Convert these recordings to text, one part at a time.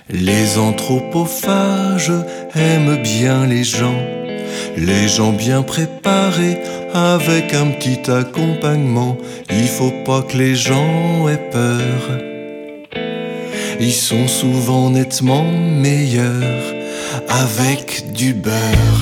Les anthropophages aiment bien les gens bien préparés, avec un petit accompagnement. Il faut pas que les gens aient peur. Ils sont souvent nettement meilleurs avec du beurre.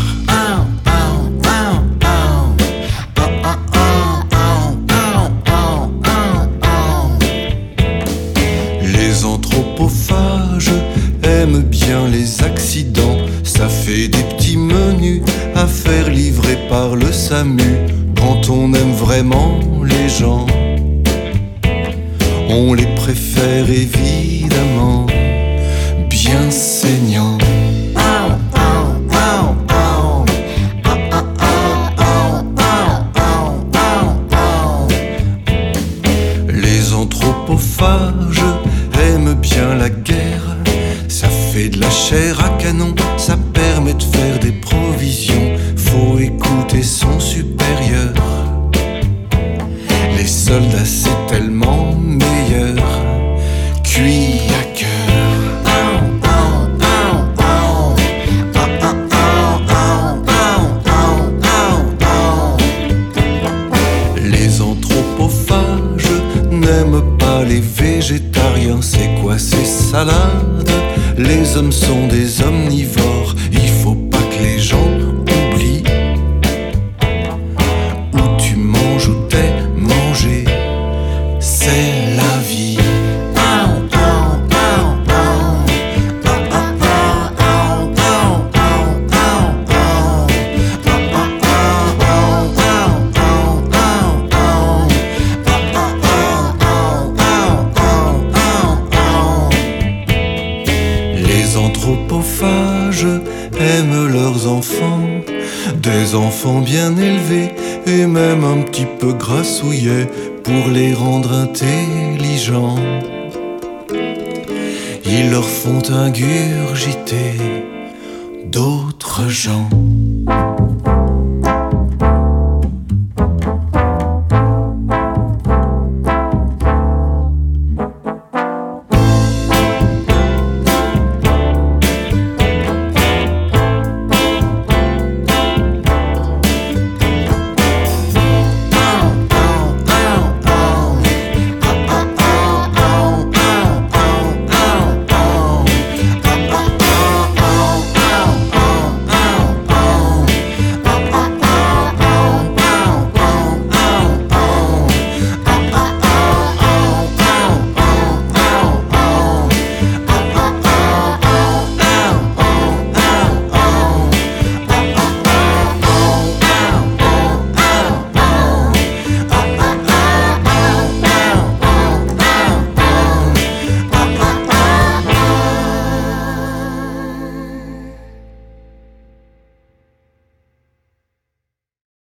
Les anthropophages aiment bien les accidents. Ça fait des petits menus à faire livrer par le SAMU. Quand on aime vraiment les gens, on les préfère évidemment bien saignants. Les anthropophages aiment bien la guerre. Ça fait de la chair à canon, ça permet de faire des provisions. Faut écouter son supérieur. Les soldats c'est tellement meilleur, cuit à cœur. Les anthropophages n'aiment pas les végétariens. C'est quoi ces salades? Les hommes sont des omnivores. Il faut pas que les gens oublient où tu manges, où t'es mangé. C'est la vie. Les anthropophages aiment leurs enfants, des enfants bien élevés et même un petit peu grassouillets pour les rendre intelligents. Ils leur font ingurgiter d'autres gens.